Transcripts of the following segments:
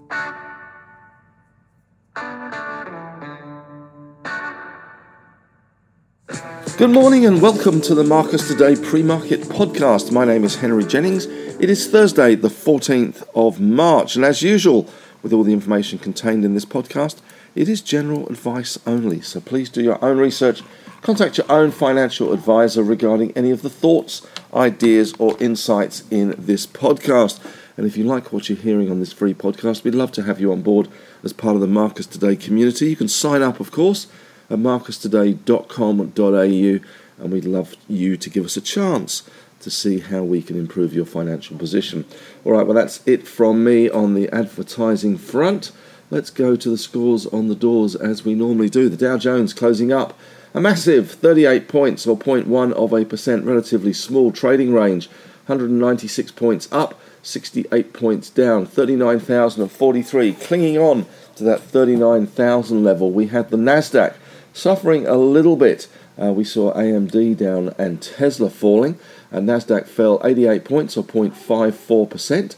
Good morning and welcome to the Marcus Today pre-market podcast. My name is Henry Jennings. It is Thursday, the 14th of March, and as usual, with all the information contained in this podcast, it is general advice only. So please do your own research, contact your own financial advisor regarding any of the thoughts, ideas, or insights in this podcast. And if you like what you're hearing on this free podcast, we'd love to have you on board as part of the Marcus Today community. You can sign up, of course, at marcustoday.com.au, and we'd love you to give us a chance to see how we can improve your financial position. All right, well, that's it from me on the advertising front. Let's go to the scores on the doors as we normally do. The Dow Jones closing up a massive 38 points or 0.1%, relatively small trading range, 196 points up, 68 points down, 39,043, clinging on to that 39,000 level. We had the Nasdaq suffering a little bit. We saw AMD down and Tesla falling. Nasdaq fell 88 points or 0.54%,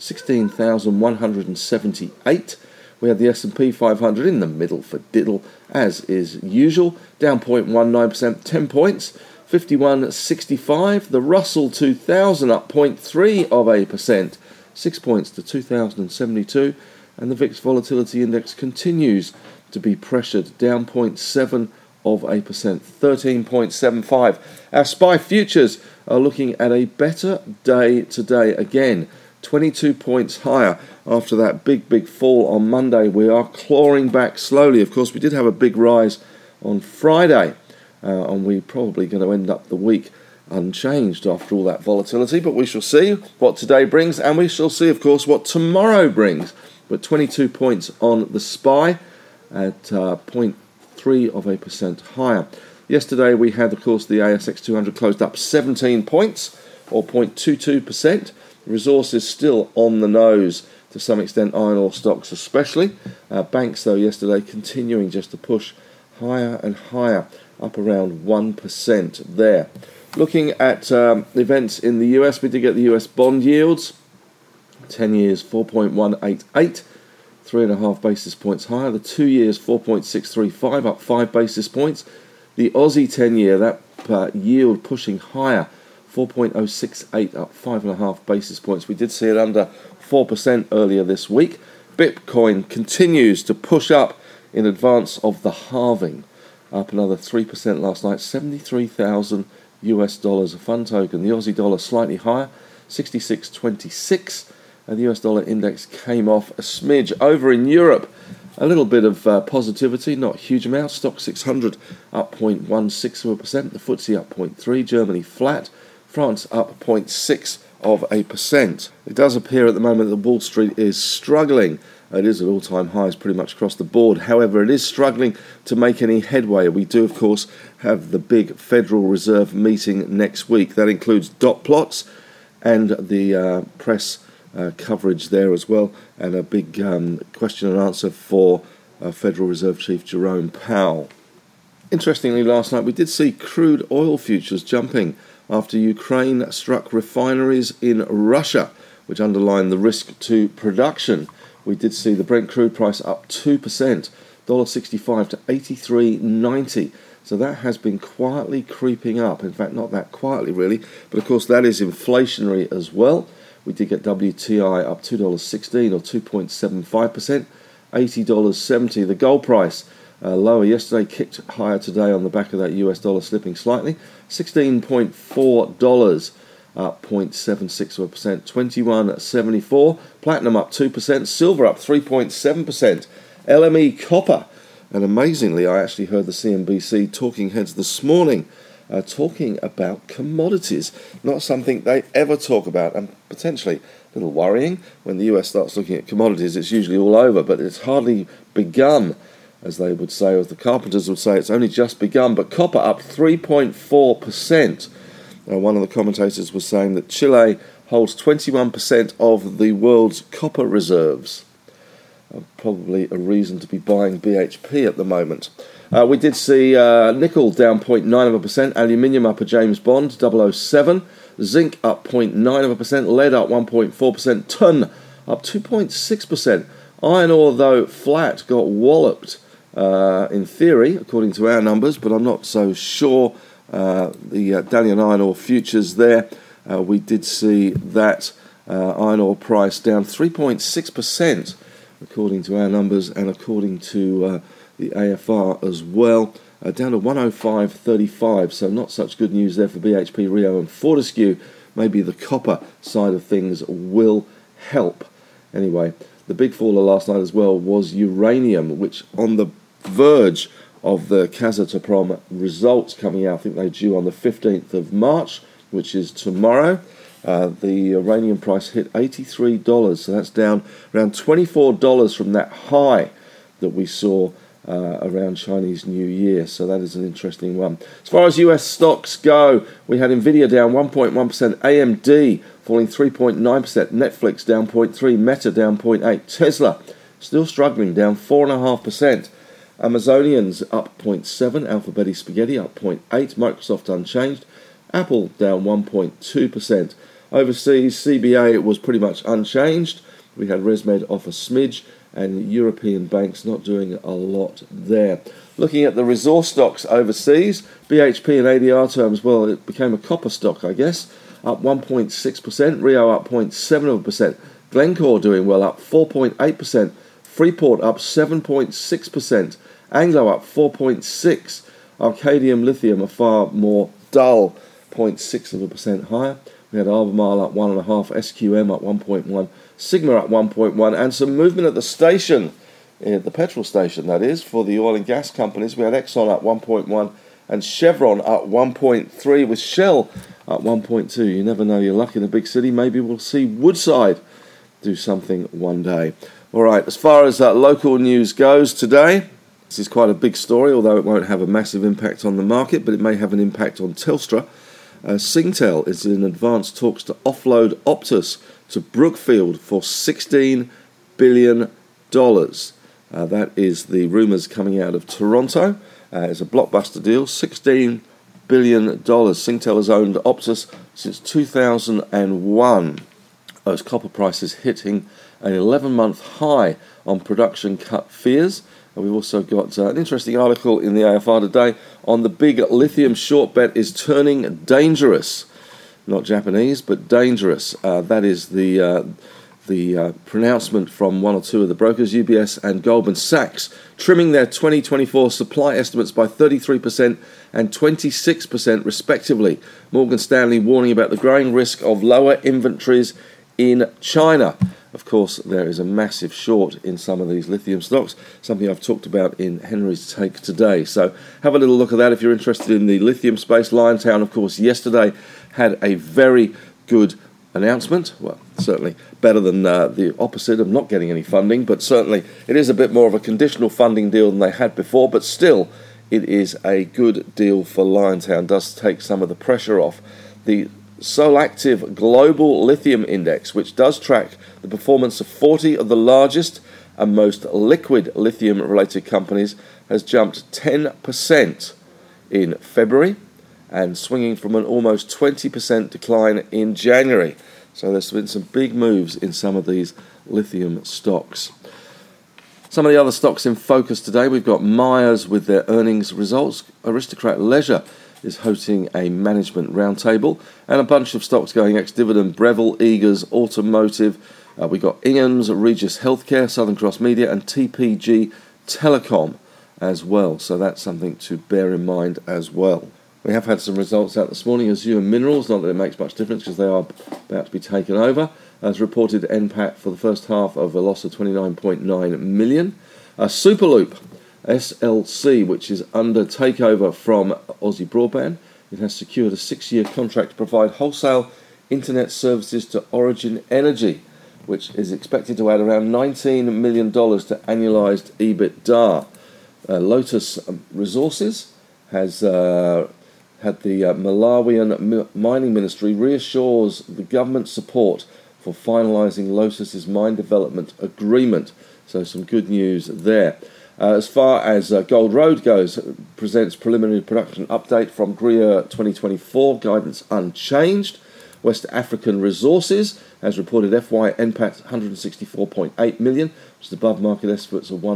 16,178. We had the S&P 500 in the middle for diddle, as is usual, down 0.19%, 10 points, 51.65. The Russell 2000 up 0.3%, 6 points to 2,072. And the VIX Volatility Index continues to be pressured, down 0.7%, 13.75. Our SPY futures are looking at a better day today again, 22 points higher after that big fall on Monday. We are clawing back slowly. Of course, we did have a big rise on Friday, and we're probably going to end up the week unchanged after all that volatility, but we shall see what today brings, and we shall see, of course, what tomorrow brings. But 22 points on the SPY at 0.3% higher. Yesterday we had, of course, the ASX 200 closed up 17 points or 0.22%. The resources still on the nose to some extent, iron ore stocks especially. Banks, though, yesterday continuing just to push higher and higher, up around 1% there. Looking at events in the US, we did get the US bond yields. 10 years 4.188, 3.5 basis points higher. The 2 years 4.635, up 5 basis points. The Aussie 10 year, that yield pushing higher, 4.068, up 5.5 basis points. We did see it under 4% earlier this week. Bitcoin continues to push up in advance of the halving, up another 3% last night, 73,000 US dollars a fund token. The Aussie dollar slightly higher, 66.26. And the US dollar index came off a smidge. Over in Europe, a little bit of positivity, not a huge amount. Stock 600 up 0.16%. The FTSE up 0.3%. Germany flat. France up 0.6%. It does appear at the moment that Wall Street is struggling. It is at all-time highs pretty much across the board. However, it is struggling to make any headway. We do, of course, have the big Federal Reserve meeting next week. That includes dot plots and the press coverage there as well, and a big question and answer for Federal Reserve Chief Jerome Powell. Interestingly, last night we did see crude oil futures jumping after Ukraine struck refineries in Russia, which underlined the risk to production. We did see the Brent crude price up 2%, $1.65 to 83.90. So that has been quietly creeping up. In fact, not that quietly really, but of course that is inflationary as well. We did get WTI up $2.16 or 2.75%, $80.70. The gold price lower yesterday, kicked higher today on the back of that US dollar slipping slightly, $16.4, up 0.76%, $21.74. Platinum up 2%, silver up 3.7%, LME copper. And amazingly, I actually heard the CNBC talking heads this morning talking about commodities, not something they ever talk about, and potentially a little worrying. When the US starts looking at commodities, it's usually all over, but it's hardly begun, as they would say, or the carpenters would say, it's only just begun. But copper up 3.4%. One of the commentators was saying that Chile holds 21% of the world's copper reserves. Probably a reason to be buying BHP at the moment. We did see nickel down 0.9%, aluminium up a James Bond, 007, zinc up 0.9%, lead up 1.4%, tin up 2.6%, Iron ore, though flat, got walloped in theory, according to our numbers, but I'm not so sure. The Dalian iron ore futures there, we did see that iron ore price down 3.6%, according to our numbers, and according to the AFR as well, down to 105.35. So not such good news there for BHP, Rio and Fortescue. Maybe the copper side of things will help. Anyway, the big faller last night as well was uranium, which on the verge of the Kazatomprom results coming out. I think they're due on the 15th of March, which is tomorrow. The uranium price hit $83, so that's down around $24 from that high that we saw around Chinese New Year. So that is an interesting one. As far as US stocks go, we had Nvidia down 1.1%, AMD falling 3.9%, Netflix down 0.3%, Meta down 0.8%, Tesla still struggling, down 4.5%. Amazonians up 0.7%, Alphabeti Spaghetti up 0.8%, Microsoft unchanged, Apple down 1.2%. Overseas, CBA was pretty much unchanged. We had ResMed off a smidge, and European banks not doing a lot there. Looking at the resource stocks overseas, BHP in ADR terms, well, it became a copper stock, I guess, up 1.6%, Rio up 0.7%, Glencore doing well, up 4.8%, Freeport up 7.6%, Anglo up 4.6%, Arcadium Lithium a far more dull 0.6% higher. We had Albemarle up 1.5%, SQM up 1.1%, Sigma up 1.1%, and some movement at the station, the petrol station that is, for the oil and gas companies. We had Exxon up 1.1% and Chevron up 1.3%, with Shell up 1.2%. You never know your luck in a big city. Maybe we'll see Woodside do something one day. All right, as far as local news goes today, this is quite a big story, although it won't have a massive impact on the market, but it may have an impact on Telstra. Singtel is in advanced talks to offload Optus to Brookfield for $16 billion. That is the rumours coming out of Toronto. It's a blockbuster deal, $16 billion. Singtel has owned Optus since 2001. Those copper prices hitting an 11-month high on production cut fears. And we've also got an interesting article in the AFR today on the big lithium short bet is turning dangerous. Not Japanese, but dangerous. That is the pronouncement from one or two of the brokers, UBS and Goldman Sachs, trimming their 2024 supply estimates by 33% and 26% respectively. Morgan Stanley warning about the growing risk of lower inventories in China. Of course, there is a massive short in some of these lithium stocks, something I've talked about in Henry's Take today. So have a little look at that if you're interested in the lithium space. Liontown, of course, yesterday had a very good announcement. Well, certainly better than the opposite of not getting any funding, but certainly it is a bit more of a conditional funding deal than they had before, but still it is a good deal for Liontown. Does take some of the pressure off. The Solactive Global Lithium Index, which does track the performance of 40 of the largest and most liquid lithium-related companies, has jumped 10% in February and swinging from an almost 20% decline in January. So there's been some big moves in some of these lithium stocks. Some of the other stocks in focus today, we've got Myers with their earnings results. Aristocrat Leisure is hosting a management roundtable, and a bunch of stocks going ex-dividend: Breville, Eagers, Automotive. We've got Inghams, Regis Healthcare, Southern Cross Media, and TPG Telecom as well. So that's something to bear in mind as well. We have had some results out this morning. Azure Minerals, not that it makes much difference because they are about to be taken over, has reported NPAT for the first half of a loss of 29.9 million. Superloop SLC, which is under takeover from Aussie Broadband, it has secured a 6-year contract to provide wholesale internet services to Origin Energy, which is expected to add around $19 million to annualised EBITDA. Lotus Resources has had the Malawian Mining Ministry reassures the government support for finalising Lotus's mine development agreement. So some good news there. As far as Gold Road goes, presents preliminary production update from GRIA 2024, guidance unchanged. West African Resources has reported FY NPAT 164.8 million, which is above market estimates of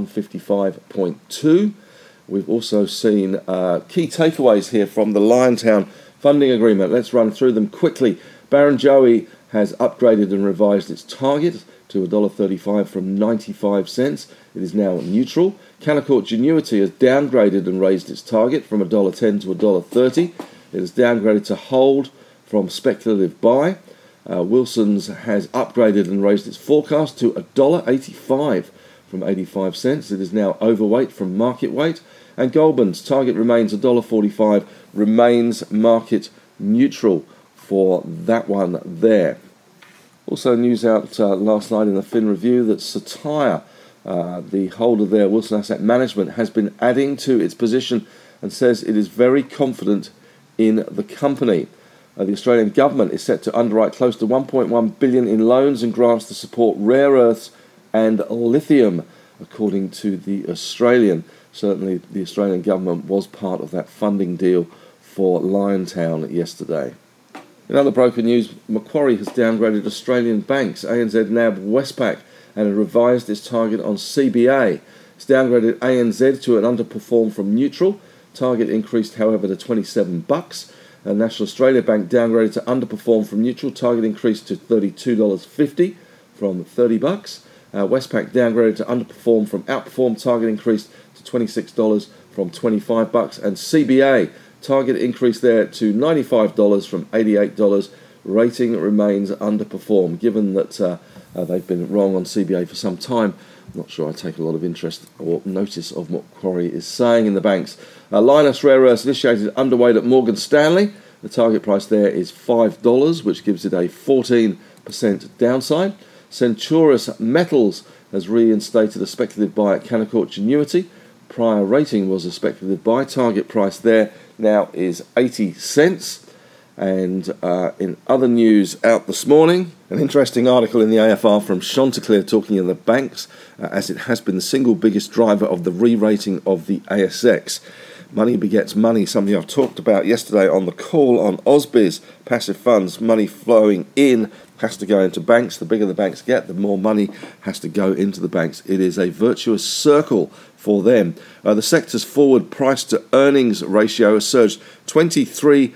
155.2. We've also seen key takeaways here from the Liontown funding agreement. Let's run through them quickly. Barrenjoey has upgraded and revised its target to $1.35 from 95 cents. It is now neutral. Canaccord Genuity has downgraded and raised its target from $1.10 to $1.30. It has downgraded to hold from speculative buy. Wilson's has upgraded and raised its forecast to $1.85 from 85 cents. It is now overweight from market weight. And Goldman's target remains $1.45, remains market neutral for that one there. Also news out last night in the Fin Review that Satire, the holder there, Wilson Asset Management, has been adding to its position and says it is very confident in the company. The Australian government is set to underwrite close to $1.1 billion in loans and grants to support rare earths and lithium, according to the Australian. Certainly the Australian government was part of that funding deal for Liontown yesterday. In other broker news, Macquarie has downgraded Australian banks, ANZ, NAB, Westpac, and revised its target on CBA. It's downgraded ANZ to an underperform from neutral. Target increased, however, to $27. National Australia Bank downgraded to underperform from neutral. Target increased to $32.50 from $30. Westpac downgraded to underperform from outperform. Target increased to $26 from $25. And CBA, target increased there to $95 from $88. Rating remains underperformed. Given that they've been wrong on CBA for some time, I'm not sure I take a lot of interest or notice of what Macquarie is saying in the banks. Lynas Rare Earths initiated underweight at Morgan Stanley. The target price there is $5, which gives it a 14% downside. Centurus Metals has reinstated a speculative buy at Canaccord Genuity. Prior rating was a speculative buy. Target price there now is 80 cents. And in other news out this morning, an interesting article in the AFR from Chanticleer talking of the banks, as it has been the single biggest driver of the re-rating of the ASX. Money begets money, something I've talked about yesterday on the call on Ausbiz. Passive funds, money flowing in has to go into banks. The bigger the banks get, the more money has to go into the banks. It is a virtuous circle for them. The sector's forward price to earnings ratio has surged 23%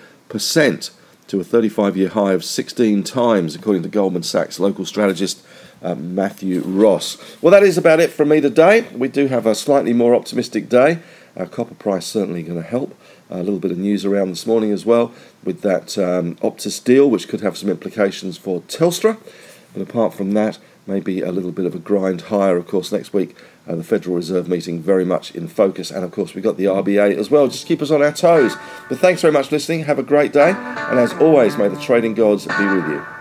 to a 35-year high of 16 times, according to Goldman Sachs local strategist Matthew Ross. Well, that is about it from me today. We do have a slightly more optimistic day. Copper price certainly going to help. A little bit of news around this morning as well with that Optus deal, which could have some implications for Telstra. But apart from that, maybe a little bit of a grind higher. Of course, next week, the Federal Reserve meeting very much in focus. And, of course, we've got the RBA as well. Just keep us on our toes. But thanks very much for listening. Have a great day. And as always, may the trading gods be with you.